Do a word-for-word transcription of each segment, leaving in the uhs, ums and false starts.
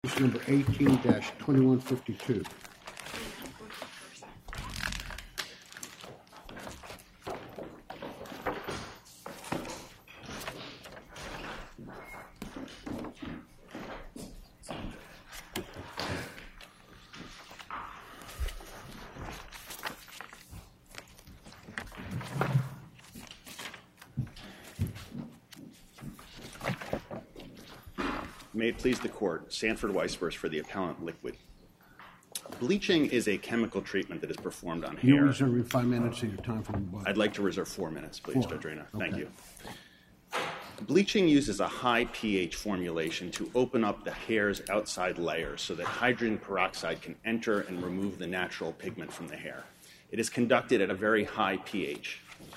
Number eighteen twenty-one fifty-two. May it please the Court, Sanford Weisburst for the appellant Liquid. Bleaching is a chemical treatment that is performed on hair. You reserve five minutes of your time for rebuttal. I'd like to reserve four minutes, please, Four. Judge Reyna. Okay. Thank you. Bleaching uses a high pH formulation to open up the hair's outside layers so that hydrogen peroxide can enter and remove the natural pigment from the hair. It is conducted at a very high pH.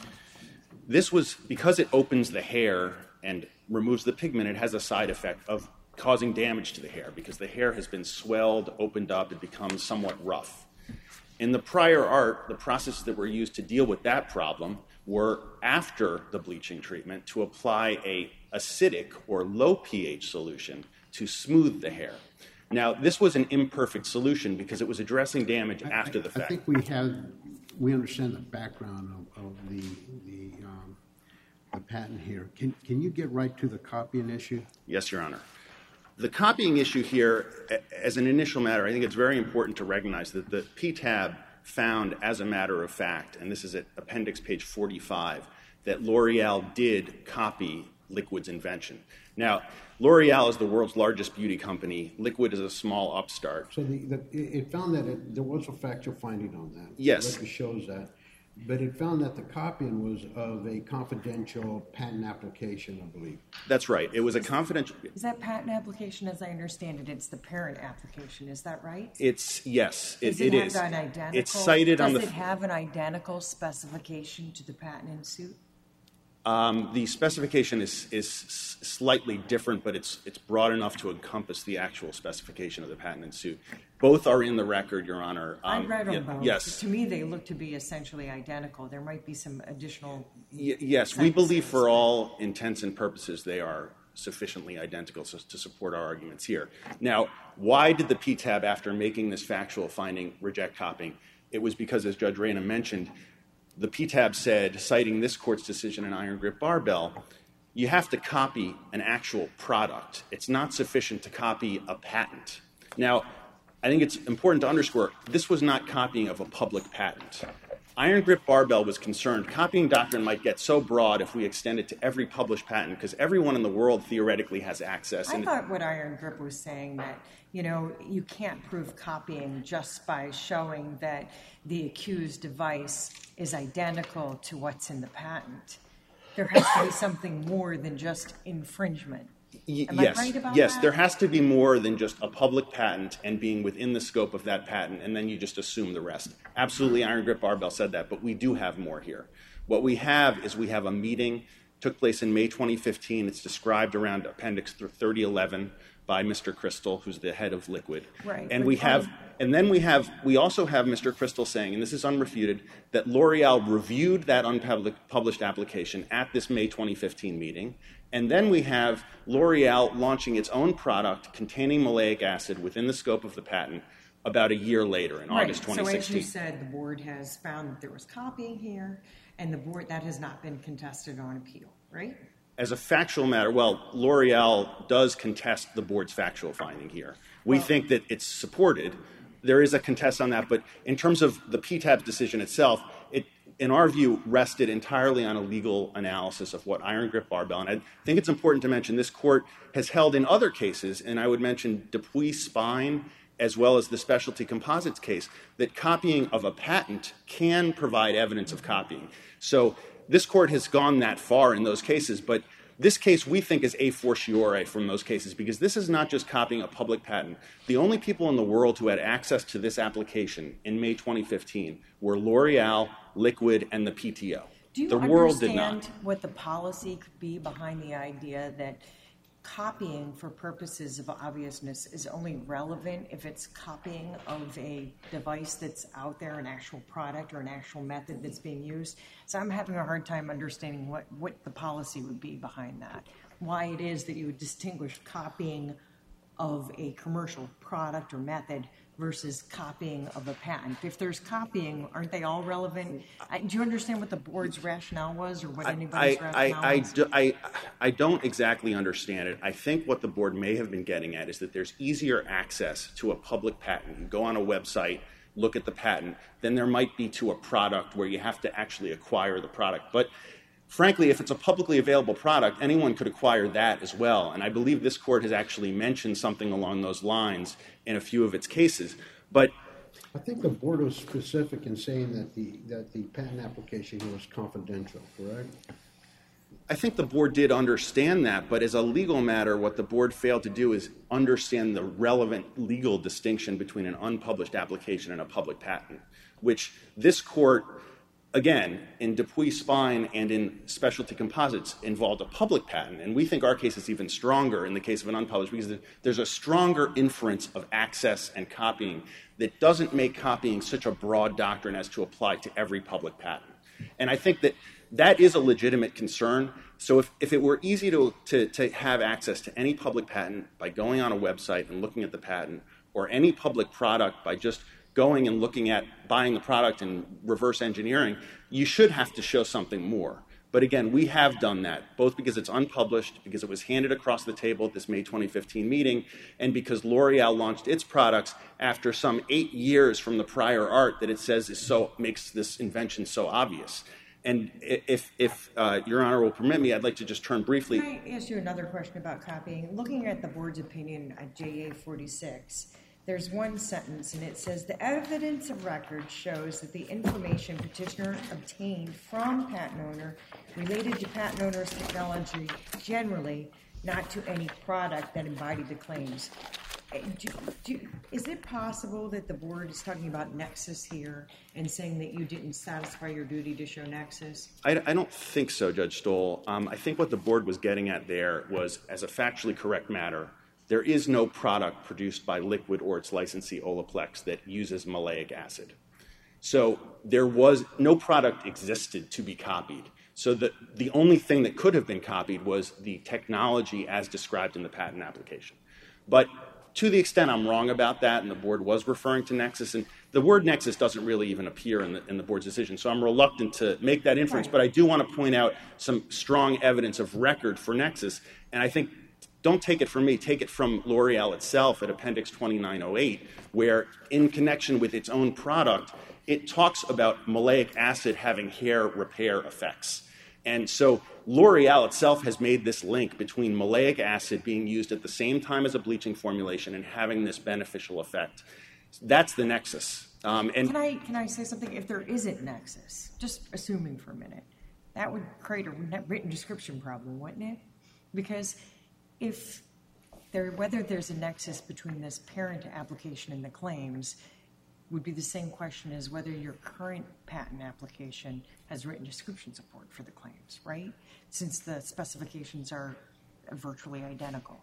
This was because it opens the hair and removes the pigment, it has a side effect of causing damage to the hair because the hair has been swelled, opened up, it becomes somewhat rough. In the prior art, the processes that were used to deal with that problem were after the bleaching treatment to apply a acidic or low pH solution to smooth the hair. Now, this was an imperfect solution because it was addressing damage I, after the I, fact. I think we have, we understand the background of, of the the, um, the patent here. Can can you get right to the copying issue? Yes, Your Honor. The copying issue here, as an initial matter, I think it's very important to recognize that the P T A B found, as a matter of fact, and this is at appendix page forty-five, that L'Oreal did copy Liquid's invention. Now, L'Oreal is the world's largest beauty company. Liquid is a small upstart. So the, the, it found that it, there was a factual finding on that. Yes. The record shows that. But it found that the copying was of a confidential patent application, I believe. That's right. It was a confidential... Is that patent application, as I understand it, it's the parent application, is that right? It's, yes, it, Does it, it have is. An identical, it's cited does on the... Does it have an identical specification to the patent in suit? Um, the specification is, is slightly different, but it's, it's broad enough to encompass the actual specification of the patent in suit. Both are in the record, Your Honor. Um, I read them yeah, both. Yes. To me, they look to be essentially identical. There might be some additional... Y- yes, we believe for all intents and purposes they are sufficiently identical so, to support our arguments here. Now, why did the P T A B, after making this factual finding, reject copying? It was because, as Judge Reyna mentioned, the P T A B said, citing this court's decision in Iron Grip Barbell, you have to copy an actual product. It's not sufficient to copy a patent. Now, I think it's important to underscore, this was not copying of a public patent. Iron Grip Barbell was concerned copying doctrine might get so broad if we extend it to every published patent, because everyone in the world theoretically has access. I and thought what Iron Grip was saying that, you know, you can't prove copying just by showing that the accused device is identical to what's in the patent. There has to be something more than just infringement. Y- Am yes, I right about yes, that? there has to be more than just a public patent and being within the scope of that patent, and then you just assume the rest. Absolutely, Iron Grip Barbell said that, but we do have more here. What we have is we have a meeting, took place in May twenty fifteen. It's described around Appendix thirty eleven by Mister Crystal, who's the head of Liquid. Right. And we have, and then we have, we also have Mister Crystal saying, and this is unrefuted, that L'Oreal reviewed that unpublished application at this May twenty fifteen meeting. And then we have L'Oreal launching its own product containing maleic acid within the scope of the patent about a year later in Right. August twenty sixteen. So as you said, the board has found that there was copying here, and the board, that has not been contested on appeal, right? As a factual matter, well, L'Oreal does contest the board's factual finding here. We Well, think that it's supported. There is a contest on that, but in terms of the P T A B's decision itself, it, in our view, rested entirely on a legal analysis of what Iron Grip Barbell, and I think it's important to mention this court has held in other cases, and I would mention Dupuis Spine as well as the Specialty Composites case, that copying of a patent can provide evidence of copying. So this court has gone that far in those cases, but this case we think is a fortiori from those cases because this is not just copying a public patent. The only people in the world who had access to this application in May twenty fifteen were L'Oreal, Liquid, and the P T O. Do you the world did not. understand what the policy could be behind the idea that copying for purposes of obviousness is only relevant if it's copying of a device that's out there, an actual product or an actual method that's being used? So I'm having a hard time understanding what, what the policy would be behind that, why it is that you would distinguish copying of a commercial product or method versus copying of a patent? If there's copying, aren't they all relevant? I, do you understand what the board's rationale was, or what anybody's I, rationale I, I, was? do, I, I don't exactly understand it. I think what the board may have been getting at is that there's easier access to a public patent. You go on a website, look at the patent, then there might be to a product where you have to actually acquire the product. But frankly, if it's a publicly available product, anyone could acquire that as well. And I believe this court has actually mentioned something along those lines in a few of its cases. But I think the board was specific in saying that the that the patent application here was confidential, correct? I think the board did understand that, but as a legal matter, what the board failed to do is understand the relevant legal distinction between an unpublished application and a public patent, which this court, again, in Dupuis Spine and in Specialty Composites, involved a public patent. And we think our case is even stronger in the case of an unpublished because there's a stronger inference of access and copying that doesn't make copying such a broad doctrine as to apply to every public patent. And I think that that is a legitimate concern. So if, if it were easy to, to, to have access to any public patent by going on a website and looking at the patent, or any public product by just going and looking at buying the product and reverse engineering, you should have to show something more. But again, we have done that, both because it's unpublished, because it was handed across the table at this May twenty fifteen meeting, and because L'Oreal launched its products after some eight years from the prior art that it says is so makes this invention so obvious. And if, if uh, Your Honor will permit me, I'd like to just turn briefly. Can I ask you another question about copying? Looking at the board's opinion at J A forty-six, there's one sentence, and it says, the evidence of record shows that the information petitioner obtained from patent owner related to patent owner's technology generally, not to any product that embodied the claims. Do, do, is it possible that the board is talking about nexus here and saying that you didn't satisfy your duty to show nexus? I, I don't think so, Judge Stoll. Um, I think what the board was getting at there was, as a factually correct matter, there is no product produced by Liquid or its licensee Olaplex that uses maleic acid. So there was no product existed to be copied. So the, the only thing that could have been copied was the technology as described in the patent application. But to the extent I'm wrong about that, and the board was referring to nexus, and the word nexus doesn't really even appear in the, in the board's decision, so I'm reluctant to make that inference, but I do want to point out some strong evidence of record for nexus, and I think, don't take it from me, take it from L'Oreal itself at Appendix twenty-nine oh eight, where in connection with its own product, it talks about maleic acid having hair repair effects. And so L'Oreal itself has made this link between maleic acid being used at the same time as a bleaching formulation and having this beneficial effect. That's the nexus. Um, and can I can I say something? If there isn't nexus, just assuming for a minute, that would create a written description problem, wouldn't it? Because if there, whether there's a nexus between this parent application and the claims would be the same question as whether your current patent application has written description support for the claims, right? Since the specifications are virtually identical.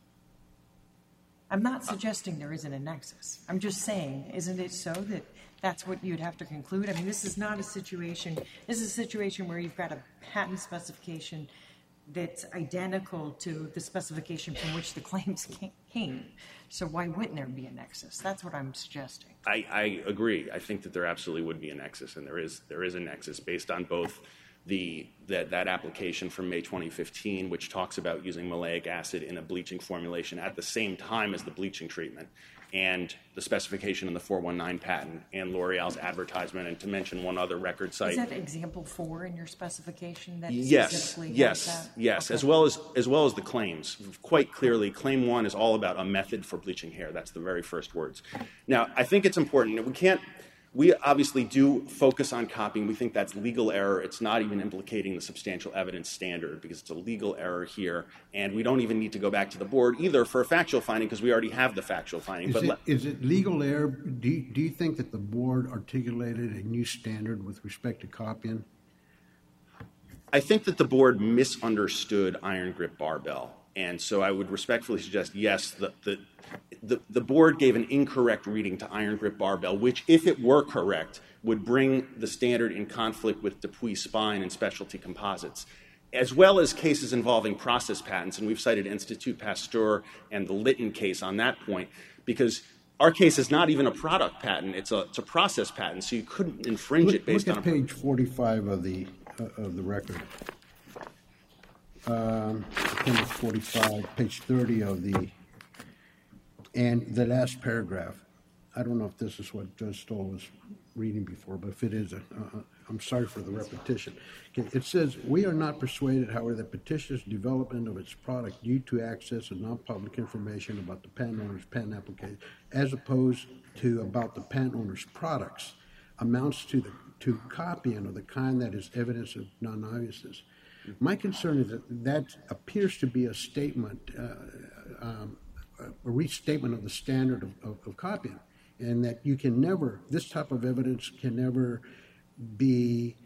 I'm not suggesting there isn't a nexus. I'm just saying, isn't it so that that's what you'd have to conclude? I mean, this is not a situation, this is a situation where you've got a patent specification that's identical to the specification from which the claims came. So why wouldn't there be a nexus? That's what I'm suggesting. I, I agree. I think that there absolutely would be a nexus, and there is there is a nexus based on both the that, that application from May twenty fifteen, which talks about using maleic acid in a bleaching formulation at the same time as the bleaching treatment, and the specification in the four one nine patent and L'Oreal's advertisement, and to mention one other record site. Is that example four in your specification that yes, specifically yes, has that? yes, Okay. as well as as well as the claims. Quite clearly, claim one is all about a method for bleaching hair. That's the very first words. Now, I think it's important that we can't. We obviously do focus on copying. We think that's legal error. It's not even implicating the substantial evidence standard because it's a legal error here. And we don't even need to go back to the board either for a factual finding because we already have the factual finding. Is, but it, le- is it legal error? Do you, do you think that the board articulated a new standard with respect to copying? I think that the board misunderstood iron grip barbell. And so I would respectfully suggest, yes, the, the, the, the board gave an incorrect reading to iron grip barbell, which, if it were correct, would bring the standard in conflict with Dupuis Spine and Specialty Composites. as well as cases involving process patents, and we've cited Institut Pasteur and the Litton case on that point, because our case is not even a product patent; it's a it's a process patent, so you couldn't infringe look, it based look on at a page forty-five of the uh, of the record. Um, appendix forty-five, page thirty of the, and the last paragraph. I don't know if this is what Judge Stoll was reading before, but if it is, uh, uh, I'm sorry for the repetition. Okay, it says, we are not persuaded, however, that petitioner's development of its product due to access of non-public information about the patent owner's patent application, as opposed to about the patent owner's products, amounts to the to copying of the kind that is evidence of non-obviousness. My concern is that that appears to be a statement, uh, um, a restatement of the standard of, of, of copying, and that you can never, this type of evidence can never be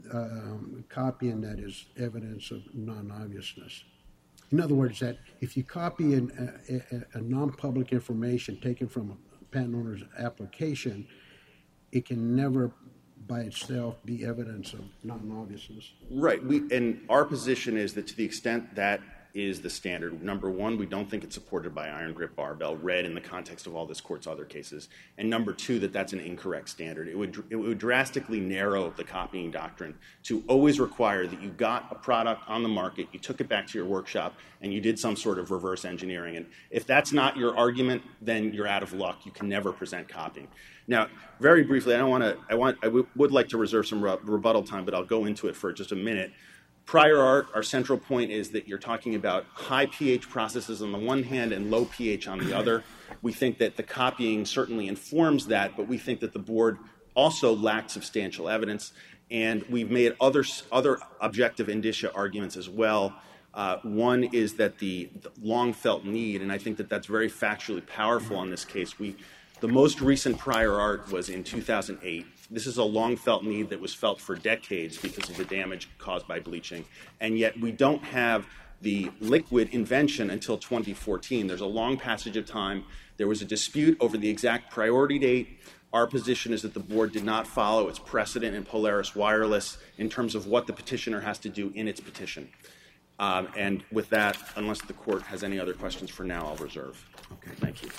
um, copying that is evidence of non-obviousness. In other words, that if you copy an, a, a, a non-public information taken from a patent owner's application, it can never by itself be evidence of non-obviousness. Right. We, and our position is that to the extent that is the standard, number one, we don't think it's supported by Iron Grip Barbell, read in the context of all this court's other cases. And number two, that that's an incorrect standard. It would, it would drastically narrow the copying doctrine to always require that you got a product on the market, you took it back to your workshop, and you did some sort of reverse engineering. And if that's not your argument, then you're out of luck. You can never present copying. Now, very briefly, I don't want to, I want, I w- would like to reserve some re- rebuttal time, but I'll go into it for just a minute. Prior art, our central point is that you're talking about high pH processes on the one hand and low pH on the other. We think that the copying certainly informs that, but we think that the board also lacked substantial evidence, and we've made other, other objective indicia arguments as well. Uh, one is that the, the long-felt need, and I think that that's very factually powerful in this case. We, the most recent prior art was in two thousand eight. This is a long-felt need that was felt for decades because of the damage caused by bleaching, and yet we don't have the liquid invention until twenty fourteen. There's a long passage of time. There was a dispute over the exact priority date. Our position is that the board did not follow its precedent in Polaris Wireless in terms of what the petitioner has to do in its petition. Um, and with that, unless the court has any other questions for now, I'll reserve. Okay. Thank you.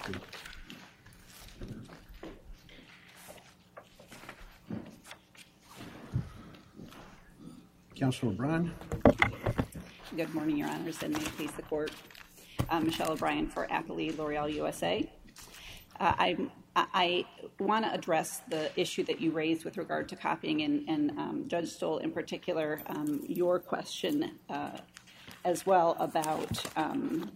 Councilor O'Brien. Good morning, Your Honors, and may it please the Court. I'm Michelle O'Brien for Appellee L'Oreal U S A. Uh, I, I want to address the issue that you raised with regard to copying, and, and um, Judge Stoll in particular, um, your question uh, as well about um,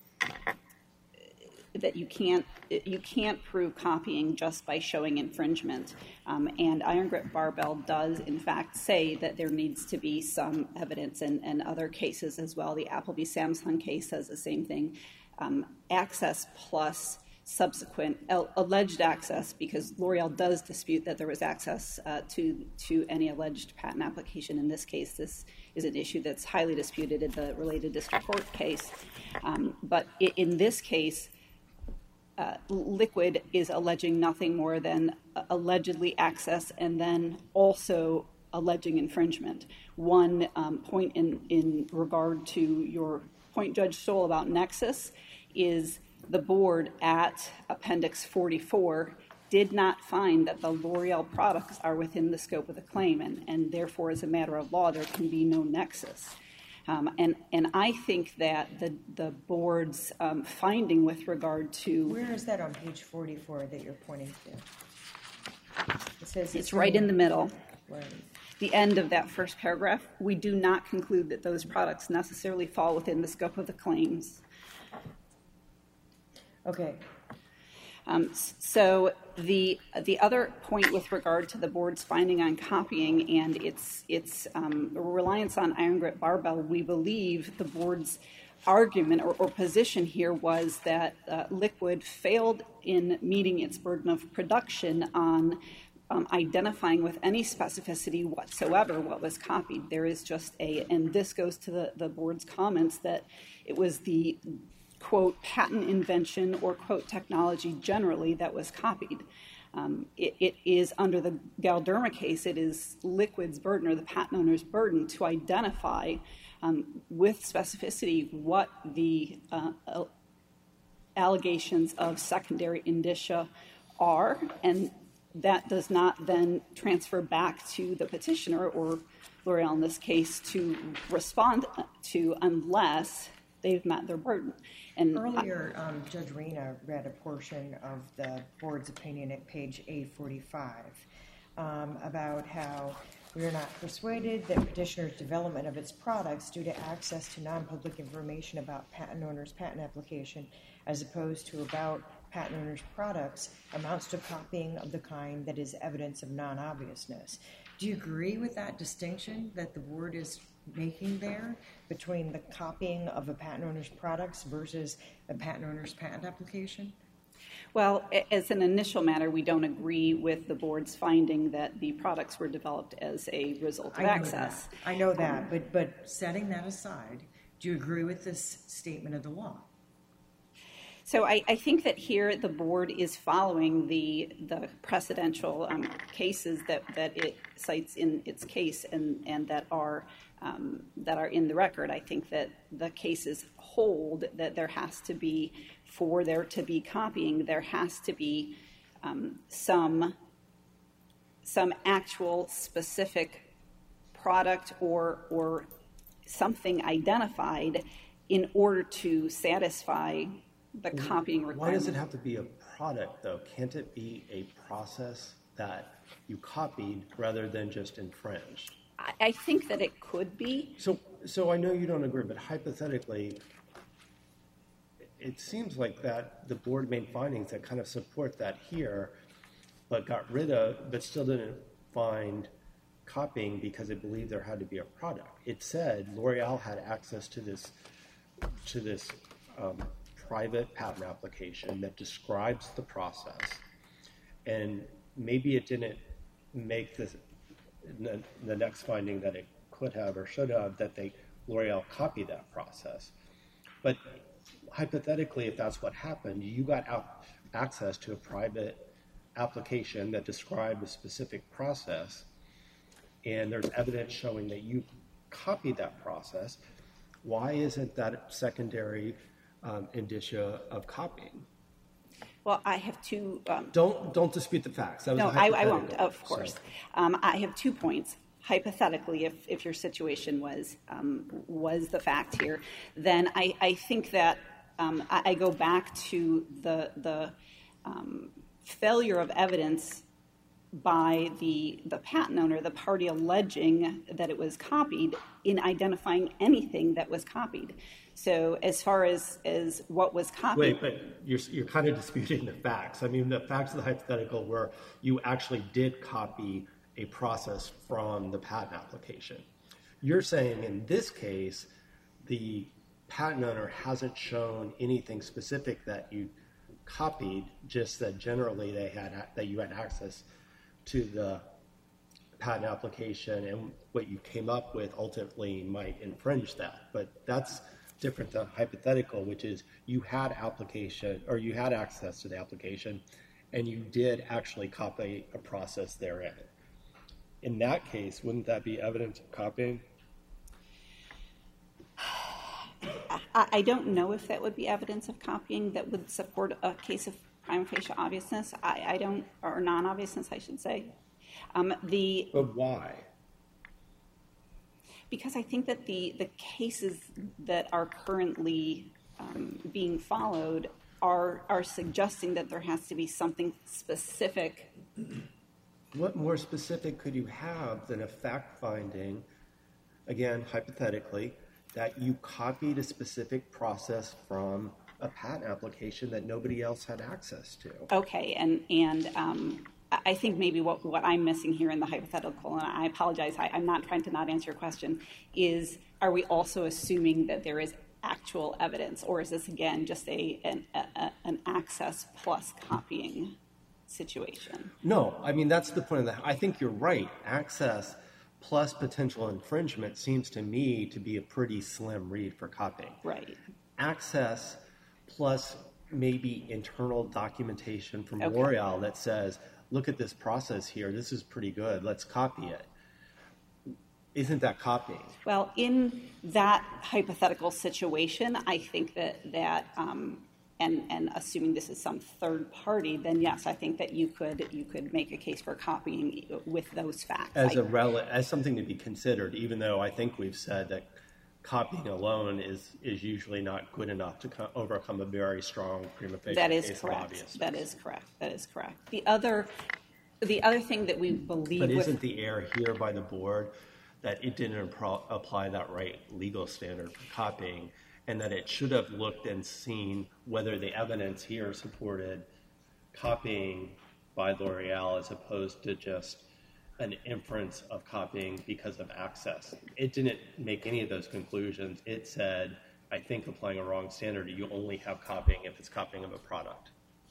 that you can't you can't prove copying just by showing infringement. Um, and Iron Grip Barbell does, in fact, say that there needs to be some evidence, and, and other cases as well. The Apple v. Samsung case says the same thing. Um, access plus subsequent uh, alleged access, because L'Oreal does dispute that there was access uh, to, to any alleged patent application. In this case, this is an issue that's highly disputed in the related district court case. Um, but in this case, Uh, Liquid is alleging nothing more than uh, allegedly access and then also alleging infringement. One um, point in, in regard to your point, Judge Stoll, about nexus is the board at Appendix forty-four did not find that the L'Oreal products are within the scope of the claim, and, and therefore, as a matter of law, there can be no nexus. Um, and, and I think that the, the board's um, finding with regard to... Where is that on page forty-four that you're pointing to? It says it's right in the middle. Right. The end of that first paragraph. We do not conclude that those products necessarily fall within the scope of the claims. Okay. Um, so the the other point with regard to the board's finding on copying and its its um, reliance on Iron Grip Barbell, we believe the board's argument or, or position here was that uh, Liquid failed in meeting its burden of production on um, identifying with any specificity whatsoever what was copied. There is just a, and this goes to the, the board's comments, that it was the quote, patent invention or, quote, technology generally that was copied. Um, it, it is, under the Galderma case, it is Liquid's burden or the patent owner's burden to identify um, with specificity what the uh, allegations of secondary indicia are, and that does not then transfer back to the petitioner, or L'Oreal in this case, to respond to unless they've met their burden. And earlier, um, Judge Rena read a portion of the board's opinion at page A forty-five um, about how we are not persuaded that petitioner's development of its products due to access to non-public information about patent owner's patent application as opposed to about patent owner's products amounts to copying of the kind that is evidence of non-obviousness. Do you agree with that distinction that the board is making there between the copying of a patent owner's products versus a patent owner's patent application? Well, as an initial matter, we don't agree with the board's finding that the products were developed as a result of I know access. That. I know that, but but setting that aside, do you agree with this statement of the law? So I, I think that here the board is following the the precedential um, cases that, that it cites in its case and, and that are um, that are in the record. I think that the cases hold that there has to be, for there to be copying, there has to be um, some some actual specific product or or something identified in order to satisfy the copying requirement. Why does it have to be a product, though? Can't it be a process that you copied rather than just infringed? I, I think that it could be. So, so I know you don't agree, but hypothetically, it seems like that the board made findings that kind of support that here, but got rid of, but still didn't find copying because it believed there had to be a product. It said L'Oreal had access to this, to this. Um, private patent application that describes the process, and maybe it didn't make this, the, the next finding that it could have or should have, that they L'Oreal copied that process. But hypothetically, if that's what happened, you got out access to a private application that described a specific process, and there's evidence showing that you copied that process. Why isn't that secondary Um, indicia of copying? Well, I have two. Um, don't don't dispute the facts. That was no, a I, I won't. Of course, so. um, I have two points. Hypothetically, if, if your situation was um, was the fact here, then I, I think that um, I, I go back to the the um, failure of evidence by the the patent owner, the party alleging that it was copied, in identifying anything that was copied. So as far as, as what was copied... Wait, but you're, you're kind of disputing the facts. I mean, the facts of the hypothetical were you actually did copy a process from the patent application. You're saying in this case, the patent owner hasn't shown anything specific that you copied, just that generally they had that you had access to the patent application, and what you came up with ultimately might infringe that. But that's different than hypothetical, which is you had application or you had access to the application and you did actually copy a process therein. In that case, wouldn't that be evidence of copying? I, I don't know if that would be evidence of copying that would support a case of prima facie obviousness. I, I don't, or non-obviousness, I should say. Um, the But why? Because I think that the, the cases that are currently um, being followed are are suggesting that there has to be something specific. What more specific could you have than a fact finding, again, hypothetically, that you copied a specific process from a patent application that nobody else had access to? Okay, and, and um, I think maybe what, what I'm missing here in the hypothetical, and I apologize, I, I'm not trying to not answer your question, is are we also assuming that there is actual evidence, or is this, again, just a an, a, an access plus copying situation? No, I mean, that's the point of that. I think you're right. Access plus potential infringement seems to me to be a pretty slim read for copying. Right. Access plus maybe internal documentation from Okay. L'Oreal that says, look at this process here, this is pretty good, let's copy it. isn't that copying? Well, in that hypothetical situation, I think that, that um, and, and assuming this is some third party, then yes, I think that you could you could make a case for copying with those facts. As I, a rel- as something to be considered, even though I think we've said that copying alone is, is usually not good enough to co- overcome a very strong prima facie that case is of correct. obviousness. That is correct. That is correct. The other, the other thing that we believe But with, isn't the error here by the board that it didn't appro- apply that right legal standard for copying, and that it should have looked and seen whether the evidence here supported copying by L'Oreal as opposed to just an inference of copying because of access? It didn't make any of those conclusions. It said, I think applying a wrong standard, you only have copying if it's copying of a product.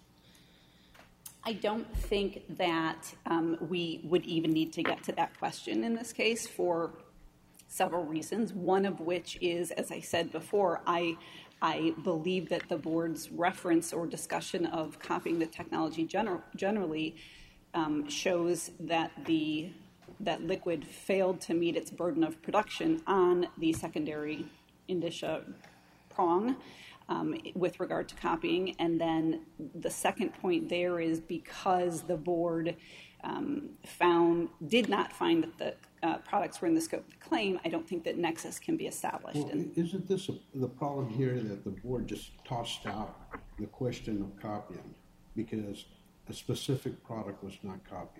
I don't think that um, we would even need to get to that question in this case for several reasons, one of which is, as I said before, I, I believe that the board's reference or discussion of copying the technology gener- generally um, shows that the that Liquid failed to meet its burden of production on the secondary indicia prong um, with regard to copying. And then the second point there is because the board um, found did not find that the uh, products were in the scope of the claim, I don't think that nexus can be established. Well, and, isn't this a, the problem here that the board just tossed out the question of copying because a specific product was not copied?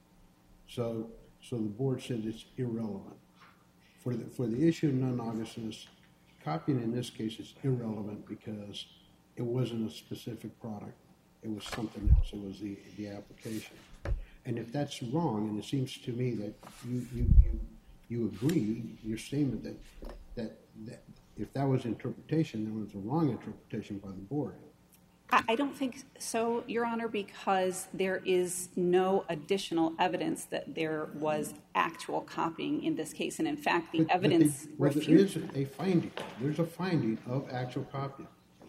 So, so the board said it's irrelevant. For the, for the issue of non-obviousness, copying in this case is irrelevant because it wasn't a specific product. It was something else. It was the, the application. And if that's wrong, and it seems to me that you, you, you, you agree, your statement that, that, that if that was interpretation, there was a wrong interpretation by the board. I don't think so, Your Honor, because there is no additional evidence that there was actual copying in this case. And in fact, the But- but evidence they- well, there refutes. is a finding. There's a finding of actual copying.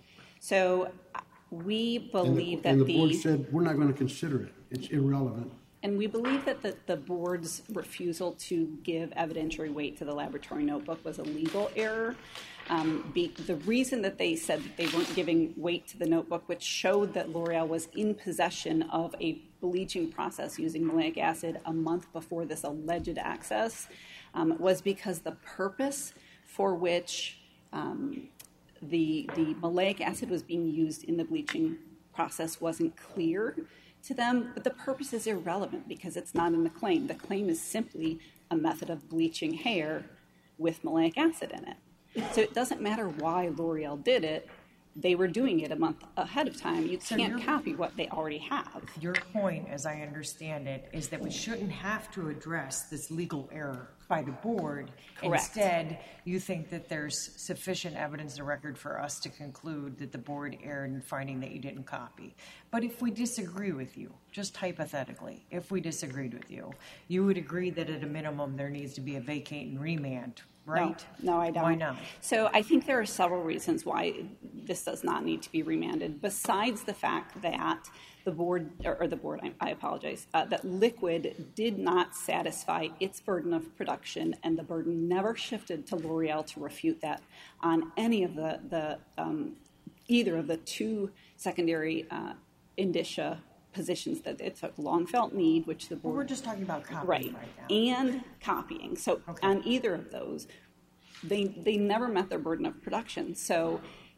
So uh, we And the, believe that and the the, board said, we're not going to consider it. It's irrelevant. and we believe that the, the board's refusal to give evidentiary weight to the laboratory notebook was a legal error. Um, be, the reason that they said that they weren't giving weight to the notebook, which showed that L'Oreal was in possession of a bleaching process using maleic acid a month before this alleged access, um, was because the purpose for which um, the, the maleic acid was being used in the bleaching process wasn't clear to them, but the purpose is irrelevant because it's not in the claim. The claim is simply a method of bleaching hair with maleic acid in it. So it doesn't matter why L'Oreal did it. They were doing it a month ahead of time. You So can't you're- copy what they already have. Your point, as I understand it, is that we shouldn't have to address this legal error by the board. Correct. Instead, you think that there's sufficient evidence in the record for us to conclude that the board erred in finding that you didn't copy. But if we disagree with you, just hypothetically, if we disagreed with you, you would agree that at a minimum there needs to be a vacate and remand, right? No, no, I don't. Why not? So I think there are several reasons why this does not need to be remanded, besides the fact that the board, or, or the board, I, I apologize, uh, that Liquid did not satisfy its burden of production, and the burden never shifted to L'Oreal to refute that on any of the, the um, either of the two secondary uh, indicia positions that it's a long felt need, which the Well, board we're just talking about copying right, right, now. and copying. So Okay. on either of those, they they never met their burden of production. So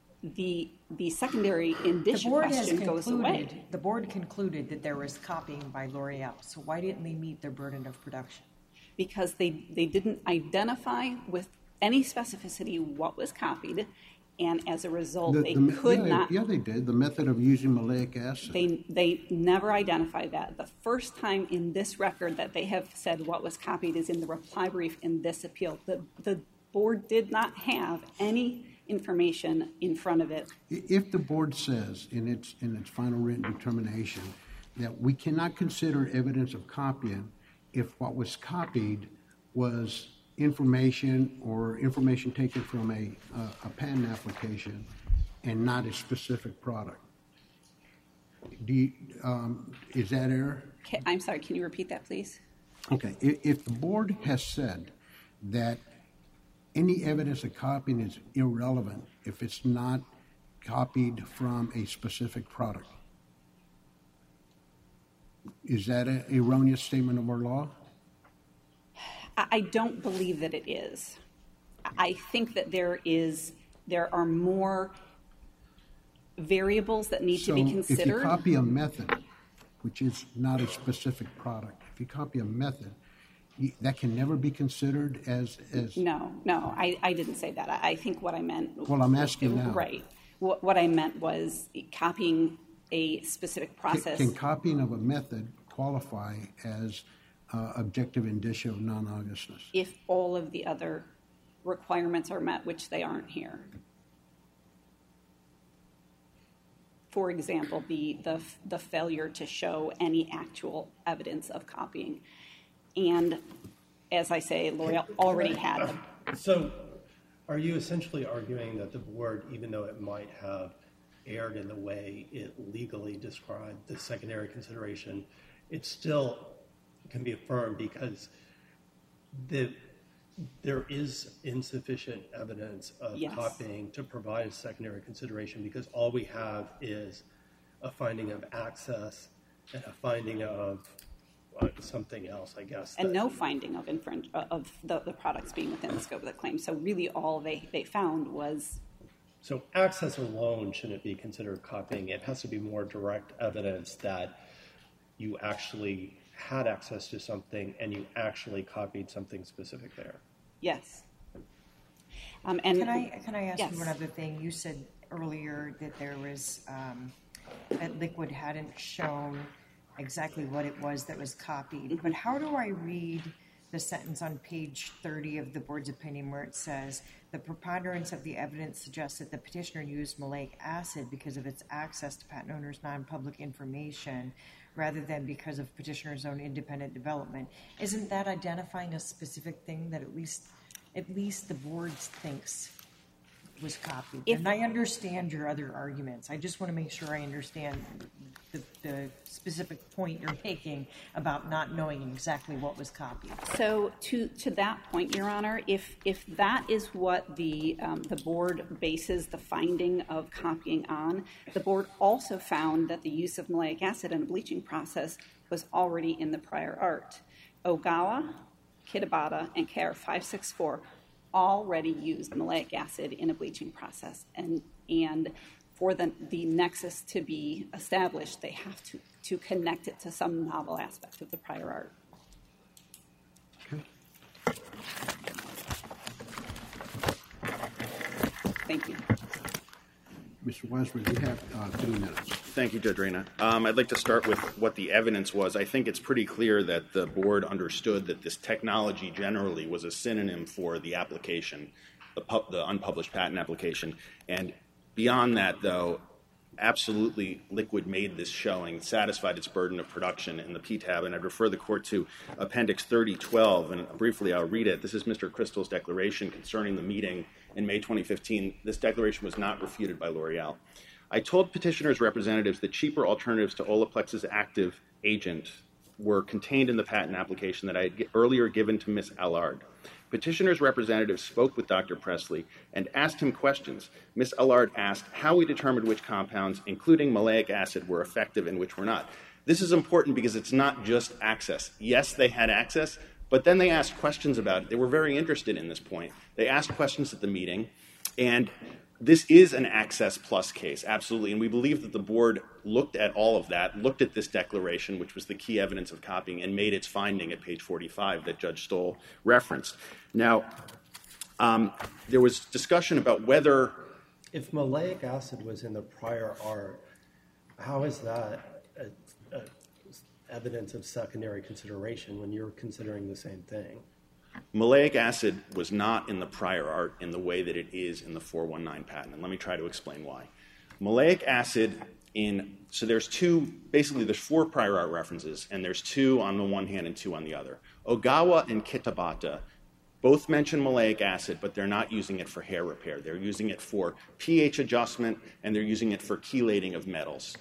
the the secondary The indicia board has question goes away. concluded, the board concluded that there was copying by L'Oreal. So why didn't they meet their burden of production? Because they, they didn't identify with any specificity what was copied, and as a result, The- they the me- could yeah, not. Yeah, they did. The method of using maleic acid. They they never identified that. The first time in this record that they have said what was copied is in the reply brief in this appeal. The the board did not have any information in front of it. If the board says in its, in its final written determination that we cannot consider evidence of copying if what was copied was information or information taken from a, uh, a patent application and not a specific product, do you, um, is that error? Ca- I'm sorry, can you repeat that, please? Okay, if, if the board has said that any evidence of copying is irrelevant if it's not copied from a specific product. Is that an erroneous statement of our law? I don't believe that it is. I think that there is, there are more variables that need So to be considered. if you copy a method, which is not a specific product, if you copy a method, you, that can never be considered as... as No, no, I, I didn't say that. I, I think what I meant... Well, I'm asking now. Right. What, what I meant was copying a specific process. Can, can copying of a method qualify as uh, objective indicia of non-obviousness? If all of the other requirements are met, which they aren't here. For example, the, the, the failure to show any actual evidence of copying. And as I say, L'Oreal already had them. So are you essentially arguing that the board, even though it might have erred in the way it legally described the secondary consideration, it still can be affirmed because the, there is insufficient evidence of Yes. copying to provide a secondary consideration because all we have is a finding of access and a finding of uh, something else, I guess. And that- no finding of infringe of the, the products being within the scope of the claim. So really all they, they found was... So access alone shouldn't be considered copying. It has to be more direct evidence that you actually had access to something and you actually copied something specific there. Yes. Um, and Can I, can I ask yes. you one other thing? You said earlier that there was, um, that Liquid hadn't shown exactly what it was that was copied. Mm-hmm. But how do I read the sentence on page thirty of the board's opinion where it says, the preponderance of the evidence suggests that the petitioner used maleic acid because of its access to patent owner's non-public information rather than because of petitioner's own independent development. Isn't that identifying a specific thing that at least at least the board thinks was copied? If- and I understand your other arguments. I just want to make sure I understand the, the specific point you're making about not knowing exactly what was copied. So to, to that point, Your Honor, if, if that is what the, um, the board bases the finding of copying on, the board also found that the use of maleic acid in a bleaching process was already in the prior art. Ogawa, Kitabata, and K R five sixty-four already used maleic acid in a bleaching process. And, and for the, the nexus to be established, they have to, to connect it to some novel aspect of the prior art. Okay. Thank you. Mister Wadsworth, you have uh, three minutes. Thank you, Judge Reyna. Um, I'd like to start with what the evidence was. I think it's pretty clear that the board understood that this technology generally was a synonym for the application, the, pu- the unpublished patent application. And beyond that, though, absolutely Liquid made this showing, satisfied its burden of production in the P TAB. And I'd refer the court to Appendix thirty twelve, and briefly I'll read it. This is Mister Crystal's declaration concerning the meeting in May twenty fifteen. This declaration was not refuted by L'Oreal. I told petitioners' representatives that cheaper alternatives to Olaplex's active agent were contained in the patent application that I had earlier given to Miz Allard. Petitioner's representatives spoke with Doctor Presley and asked him questions. Miz Allard asked how we determined which compounds, including maleic acid, were effective and which were not. This is important because it's not just access. Yes, they had access, but then they asked questions about it. They were very interested in this point. They asked questions at the meeting, and this is an access plus case, absolutely. And we believe that the board looked at all of that, looked at this declaration, which was the key evidence of copying, and made its finding at page forty-five that Judge Stoll referenced. Now, um, there was discussion about whether... If maleic acid was in the prior art, how is that a, a evidence of secondary consideration when you're considering the same thing? Maleic acid was not in the prior art in the way that it is in the four one nine patent, and let me try to explain why. Maleic acid in, so there's two, basically there's four prior art references, and there's two on the one hand and two on the other. Ogawa and Kitabata both mention maleic acid, but they're not using it for hair repair. They're using it for pH adjustment, and they're using it for chelating of metals.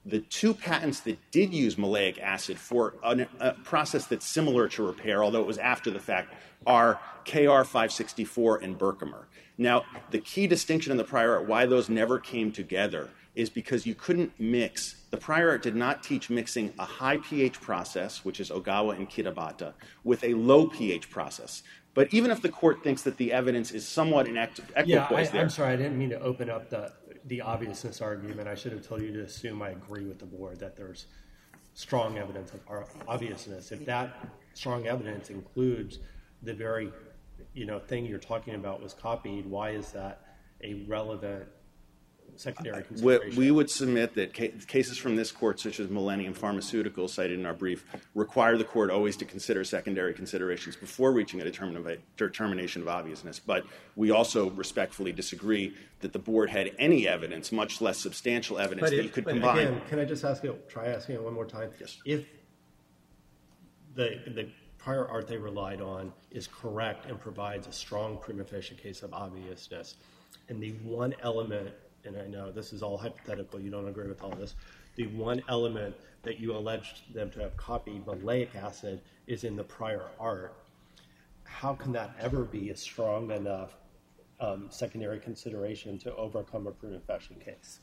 The two patents that did use maleic acid for an, a process that's similar to repair, although it was after the fact, are K R five sixty-four and Berkmer. Now, the key distinction in the prior art, why those never came together, is because you couldn't mix. The prior art did not teach mixing a high pH process, which is Ogawa and Kitabata, with a low pH process. But even if the court thinks that the evidence is somewhat in equipoise yeah, I, there. I'm sorry, I didn't mean to open up the, the obviousness argument. I should have told you to assume I agree with the board that there's strong evidence of obviousness. If that strong evidence includes the very you know, thing you're talking about was copied, why is that a relevant secondary consideration? We would submit that cases from this court, such as Millennium Pharmaceuticals cited in our brief, require the court always to consider secondary considerations before reaching a determination of obviousness. But we also respectfully disagree that the board had any evidence, much less substantial evidence, but that it, you could but combine. Again, can I just ask you, try asking it one more time? Yes. If the, the prior art they relied on is correct and provides a strong prima facie case of obviousness, and the one element, and I know this is all hypothetical, you don't agree with all this, the one element that you alleged them to have copied, maleic acid, is in the prior art, how can that ever be a strong enough um, secondary consideration to overcome a prima facie case?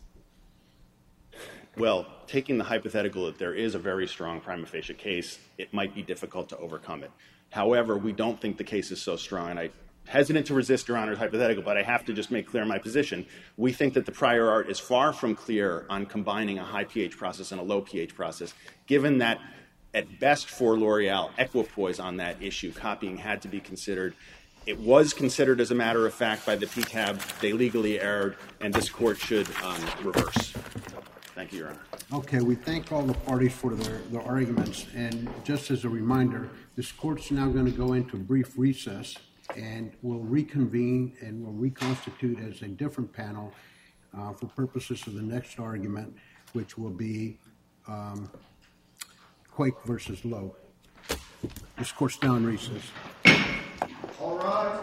Well, taking the hypothetical that there is a very strong prima facie case, it might be difficult to overcome it. However, we don't think the case is so strong, and I'm hesitant to resist Your Honor's hypothetical, but I have to just make clear my position. We think that the prior art is far from clear on combining a high pH process and a low pH process, given that at best for L'Oreal, equipoise on that issue, copying had to be considered. It was considered as a matter of fact by the P T A B. They legally erred, and this court should um, reverse. Thank you, Your Honor. Okay, we thank all the parties for their, their arguments. And just as a reminder, this court's now going to go into a brief recess, and we'll reconvene and we'll reconstitute as a different panel uh, for purposes of the next argument, which will be um, Quake versus Lowe. This court's now in recess. All rise.